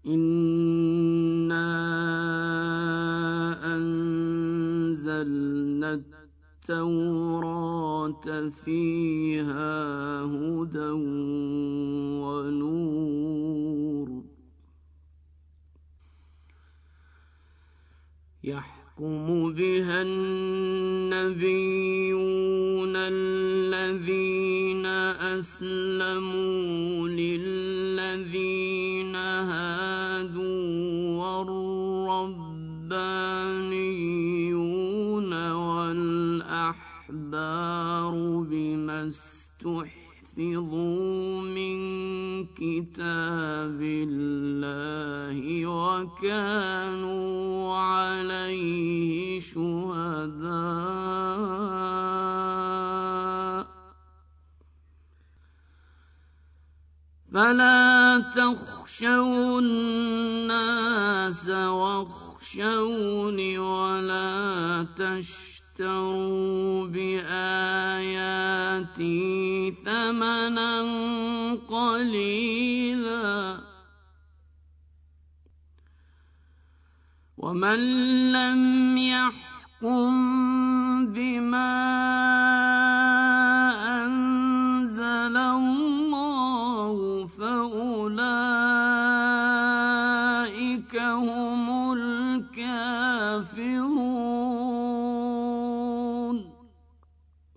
إنا أنزلنا التوراة فيها هدى ونور يحكم بها النبيون الذين أسلموا للذين هادوا والربانيون والأحبار بما استحفظوا من كتاب الله وكانوا عليه شهداء فلا تخشوا الناس واخشوني ولا تشتروا بآياتي ثمنا قليلا ومن لم يحكم بما